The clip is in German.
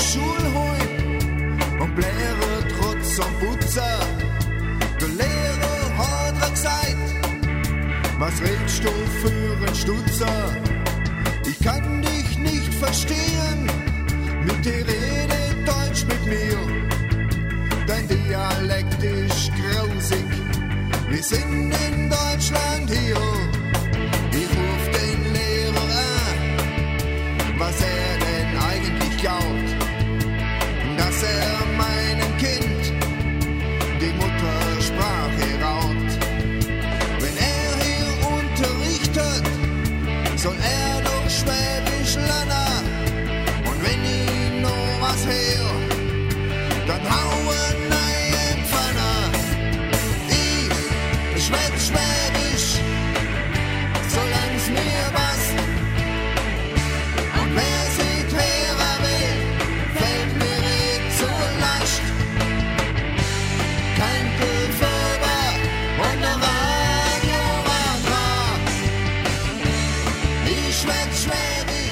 Schule heim und bläre trotz am Putzer. Der Lehrer hat gesagt, was redst du für ein Stutzer? Ich kann dich nicht verstehen, mit dir rede Deutsch mit mir. Dein Dialekt ist grausig, wir sind in Deutschland hier. Ich ruf den Lehrer an, was er denn eigentlich glaubt, dass er meinem Kind die Muttersprache raubt. Wenn er hier unterrichtet, soll er doch Schwäbisch lernen. Und wenn ich noch was hör, dann hauen neue Pfanne. Ich schwätz Schwäbisch, solang's mir passt. Und wer sich hören will, fällt mir nicht zur Last. Kein Pulver und der Radio war da. Ich schwätz Schwäbisch.